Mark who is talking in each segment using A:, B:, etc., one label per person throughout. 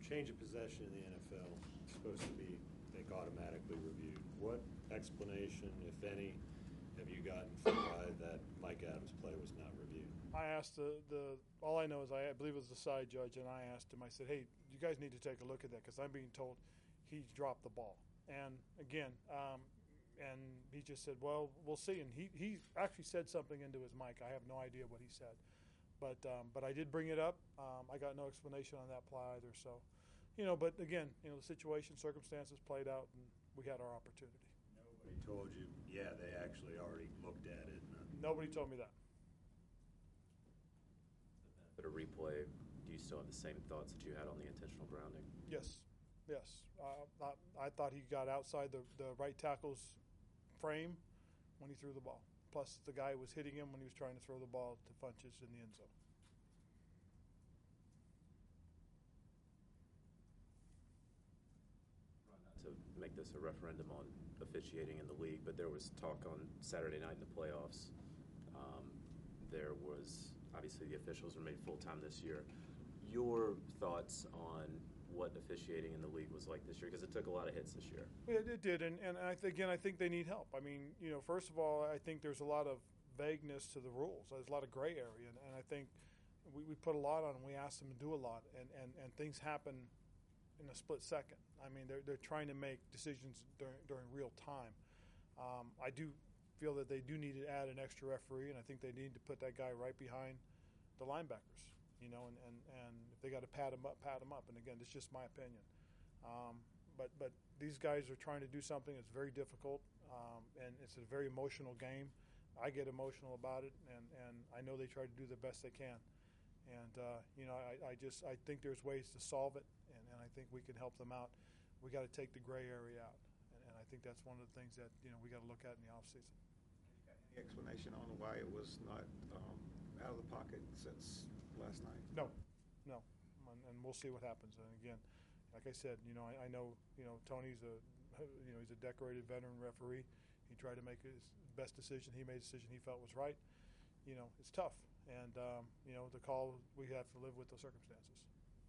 A: Change of possession in the NFL is supposed to be, I think, automatically reviewed. What explanation, if any, have you gotten for why that Mike Adams play was not reviewed?
B: I asked all I know is I believe it was the side judge, and I asked him, I said, hey, you guys need to take a look at that because I'm being told he dropped the ball. And again, and he just said, well, we'll see. And he actually said something into his mic. I have no idea what he said. But I did bring it up. I got no explanation on that play either. So, but again, the situation, circumstances played out, and we had our opportunity.
A: Nobody told you, yeah, they actually already looked at it.
B: Nobody told me that.
C: But a replay, do you still have the same thoughts that you had on the intentional grounding?
B: Yes. I thought he got outside the right tackle's frame when he threw the ball. Plus, the guy was hitting him when he was trying to throw the ball to Funchess in the end zone.
C: To make this a referendum on officiating in the league, but there was talk on Saturday night in the playoffs. There was, obviously, the officials were made full-time this year. Your thoughts on what officiating in the league was like this year, because it took a lot of hits this year.
B: It did, and I think they need help. I mean, first of all, I think there's a lot of vagueness to the rules. There's a lot of gray area, and I think we put a lot on them. We asked them to do a lot, and things happen in a split second. I mean, they're trying to make decisions during real time. I do feel that they do need to add an extra referee, and I think they need to put that guy right behind the linebackers. And if they got to pad them up. And again, it's just my opinion. But these guys are trying to do something that's very difficult, and it's a very emotional game. I get emotional about it, and I know they try to do the best they can. And I think there's ways to solve it, and I think we can help them out. We got to take the gray area out, and I think that's one of the things that we got to look at in the offseason.
D: Any explanation on why it was not out of the pocket since last night?
B: No, and we'll see what happens. And again, like I said, I know Tony's he's a decorated veteran referee. He tried to make his best decision. He made a decision he felt was right. It's tough, and the call, we have to live with the circumstances.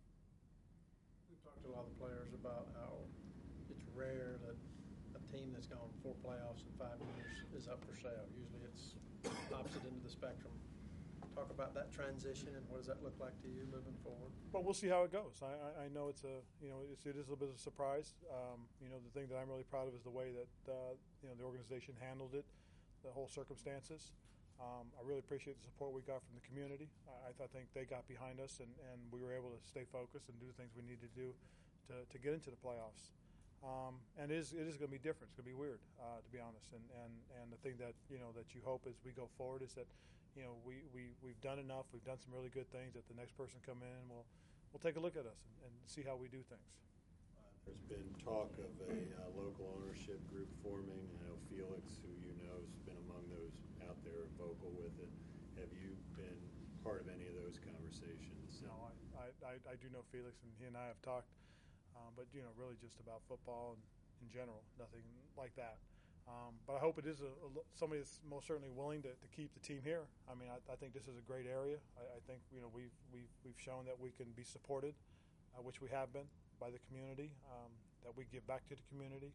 E: We've talked to a lot of the players about how it's rare that a team that's gone 4 playoffs in 5 years is up for sale. Usually it's opposite end of the spectrum. Talk about that transition and what does that look like to you moving forward?
B: Well, we'll see how it goes. I know it is a little bit of a surprise. The thing that I'm really proud of is the way that the organization handled it, the whole circumstances. I really appreciate the support we got from the community. I think they got behind us, and we were able to stay focused and do the things we needed to do to get into the playoffs. And it is going to be different. It's going to be weird, to be honest. And the thing that that you hope as we go forward is that we've done enough. We've done some really good things. That the next person come in and we'll take a look at us and see how we do things.
A: There's been talk of a local ownership group forming. I know Felix, who has been among those out there vocal with it. Have you been part of any of those conversations?
B: No, I do know Felix, and he and I have talked, but really just about football and in general, nothing like that. But I hope it is somebody that's most certainly willing to keep the team here. I mean, I think this is a great area. I think we've shown that we can be supported, which we have been by the community, that we give back to the community.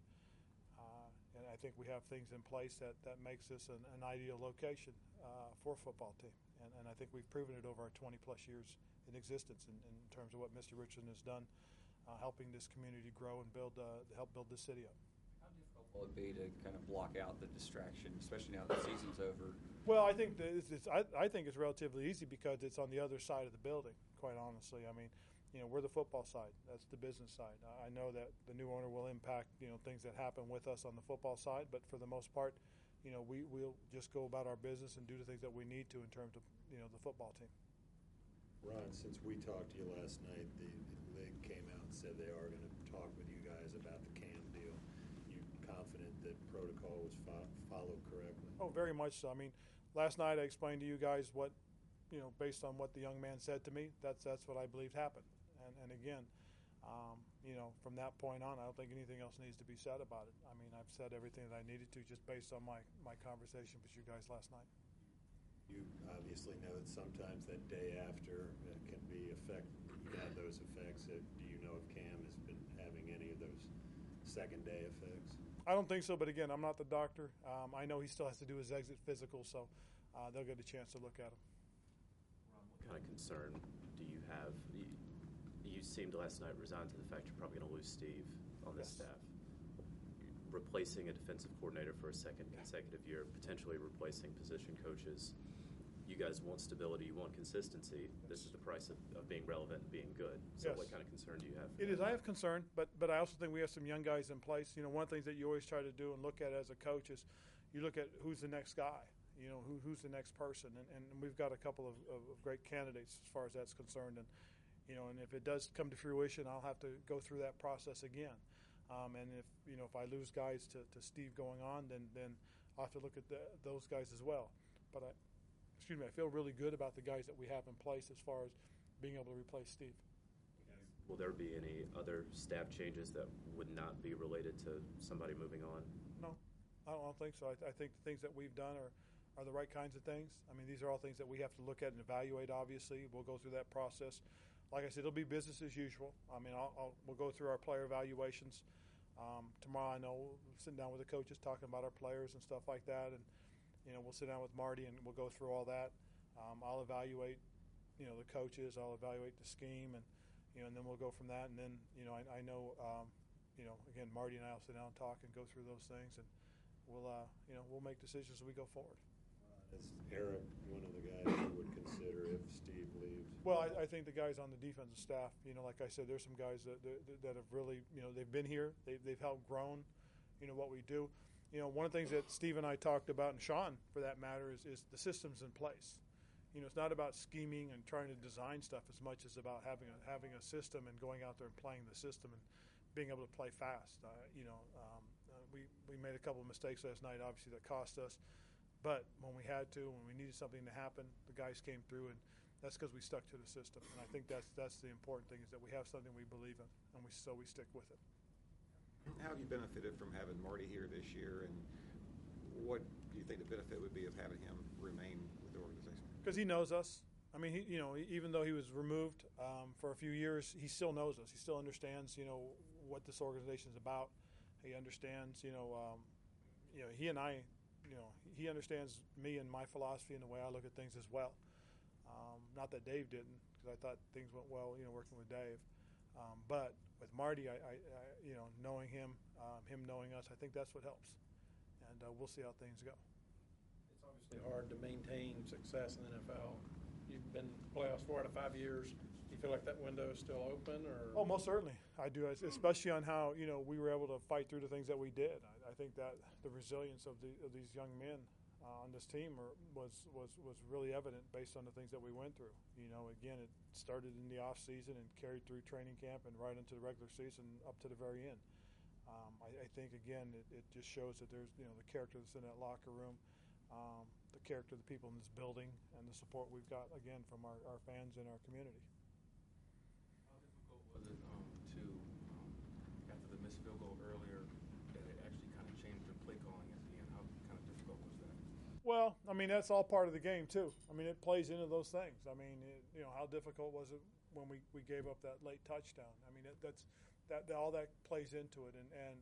B: And I think we have things in place that makes this an ideal location for a football team. And I think we've proven it over our 20-plus years in existence in terms of what Mr. Richardson has done, helping this community grow and help build this city up.
F: How difficult will it be to kind of block out the distraction, especially now that the season's over?
B: Well, I think I think it's relatively easy because it's on the other side of the building, quite honestly. I mean, we're the football side. That's the business side. I know that the new owner will impact, things that happen with us on the football side, but for the most part, we'll just go about our business and do the things that we need to in terms of, the football team.
A: Ron, since we talked to you last night, the league came out and said they are going to talk with you guys about the CAM deal. You confident that protocol was followed correctly?
B: Oh, very much so. I mean, last night I explained to you guys what, based on what the young man said to me, that's what I believed happened. And again, from that point on, I don't think anything else needs to be said about it. I mean, I've said everything that I needed to just based on my conversation with you guys last night.
A: You obviously know that sometimes that day after can be you can have those effects. Do you know if CAM second day effects?
B: I don't think so, but again, I'm not the doctor. I know he still has to do his exit physical, so they'll get a chance to look at him.
C: What kind of concern do you have? You seemed last night resigned to the fact you're probably going to lose Steve on this
B: Yes.
C: staff. Replacing a defensive coordinator for a second consecutive year, potentially replacing position coaches. You guys want stability, you want consistency. This is the price of being relevant and being good. So
B: Yes.
C: what kind of concern do you have?
B: It is. I have concern, but I also think we have some young guys in place. You know, one of the things that you always try to do and look at as a coach is you look at who's the next guy. You know, who's the next person, and we've got a couple of great candidates as far as that's concerned. And you know, and if it does come to fruition, I'll have to go through that process again. And if I lose guys to Steve going on, then I'll have to look at those guys as well. But I feel really good about the guys that we have in place as far as being able to replace Steve.
C: Will there be any other staff changes that would not be related to somebody moving on?
B: No, I don't think so. I think the things that we've done are the right kinds of things. I mean, these are all things that we have to look at and evaluate, obviously. We'll go through that process. Like I said, it'll be business as usual. I mean, we'll go through our player evaluations. Tomorrow I know we'll sit down with the coaches talking about our players and stuff like that. And, you know, we'll sit down with Marty and we'll go through all that. I'll evaluate, you know, the coaches. I'll evaluate the scheme and then we'll go from that. And then, you know, I know, again, Marty and I will sit down and talk and go through those things. And we'll make decisions as we go forward.
A: Is Eric one of the guys you would consider if Steve leaves?
B: Well, I think the guys on the defensive staff, you know, like I said, there's some guys that have really, you know, they've been here. They've helped grown, you know, what we do. You know, one of the things that Steve and I talked about, and Sean, for that matter, is the systems in place. You know, it's not about scheming and trying to design stuff as much as about having a system and going out there and playing the system and being able to play fast. We made a couple of mistakes last night, obviously, that cost us. But when we had to, when we needed something to happen, the guys came through, and that's because we stuck to the system. And I think that's the important thing is that we have something we believe in, and we stick with it.
D: How have you benefited from having Marty here this year, and what do you think the benefit would be of having him remain with the organization?
B: Because he knows us. I mean, even though he was removed for a few years, he still knows us. He still understands, you know, what this organization is about. He understands, he and I. You know, he understands me and my philosophy and the way I look at things as well. Not that Dave didn't, because I thought things went well, you know, working with Dave. But with Marty, I knowing him, him knowing us, I think that's what helps. And we'll see how things go.
E: It's obviously hard to maintain success in the NFL. You've been playoffs 4 out of 5 years. Do you feel like that window is still open, or?
B: Oh, most certainly, I do. Especially on how we were able to fight through the things that we did. I think that the resilience of these young men on this team was really evident based on the things that we went through. You know, again, it started in the off season and carried through training camp and right into the regular season up to the very end. I think again, it just shows that there's the character that's in that locker room. The character of the people in this building and the support we've got, again, from our fans and our community.
G: How difficult was it after the missed field goal earlier, that it actually kind of changed the play calling at the end? How kind of difficult was that?
B: Well, I mean, that's all part of the game, too. I mean, it plays into those things. I mean, how difficult was it when we gave up that late touchdown? I mean, all that plays into it. And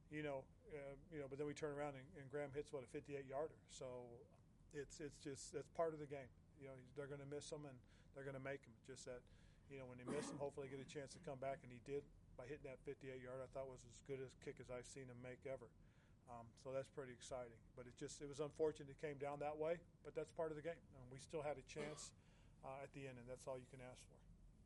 B: but then we turn around and Graham hits, a 58-yarder. So it's part of the game. You know, they're going to miss them and they're going to make them. Just that, when they miss them, hopefully they get a chance to come back, and he did by hitting that 58-yard. I thought was as good a kick as I've seen him make ever. So that's pretty exciting. But it was unfortunate it came down that way, but that's part of the game. And we still had a chance at the end, and that's all you can ask for.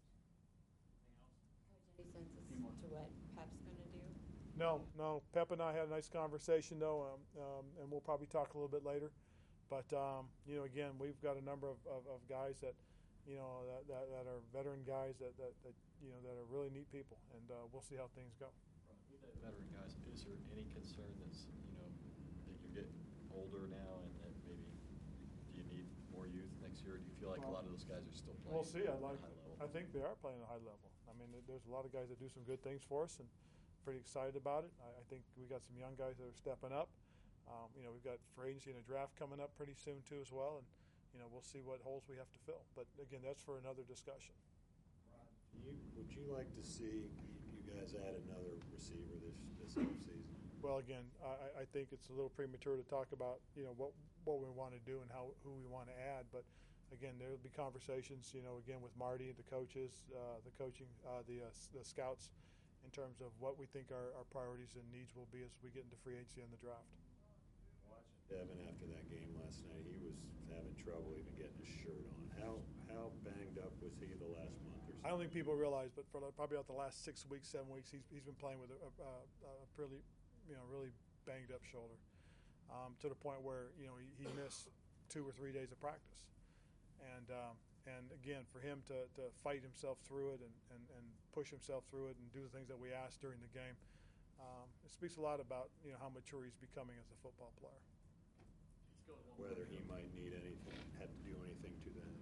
H: Coach, any sense as to what Pep's going to do?
B: No. Pep and I had a nice conversation, though, and we'll probably talk a little bit later. But, again, we've got a number of guys that are veteran guys that are really neat people, and we'll see how things go.
I: With that veteran guys, is there any concern that you're getting older now and that maybe do you need more youth next year? Or do you feel like a lot of those guys are still playing
B: We'll see.
I: at a high level?
B: I think they are playing at a high level. I mean, there's a lot of guys that do some good things for us, and pretty excited about it. I think we got some young guys that are stepping up. We've got free agency and a draft coming up pretty soon too as well, and we'll see what holes we have to fill. But again, that's for another discussion.
A: Would you like to see? You you guys add another receiver this offseason?
B: Well, again, I think it's a little premature to talk about, what we want to do and who we want to add. But again, there'll be conversations, again with Marty, the coaches, the scouts, in terms of what we think our priorities and needs will be as we get into free agency and the draft.
A: Watching Devin after that game last night, he was having trouble even getting his shirt on. How banged up was he the last month or so?
B: I don't think people realize, but for probably about the last 6 weeks, 7 weeks, he's been playing with a pretty, really banged up shoulder, to the point where he missed 2 or 3 days of practice, and again, for him to fight himself through it and push himself through it and do the things that we asked during the game, it speaks a lot about how mature he's becoming as a football player.
A: Whether he might need anything, have to do anything to that.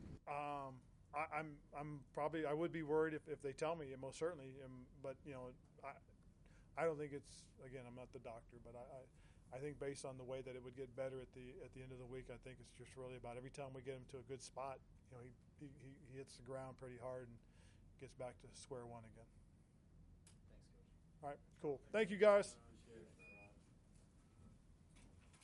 B: I would be worried if they tell me, most certainly, but I don't think it's, again, I'm not the doctor, but I think based on the way that it would get better at the end of the week, I think it's just really about every time we get him to a good spot, he hits the ground pretty hard and gets back to square one again.
I: Thanks, Coach.
B: All right, cool. Thank you, guys.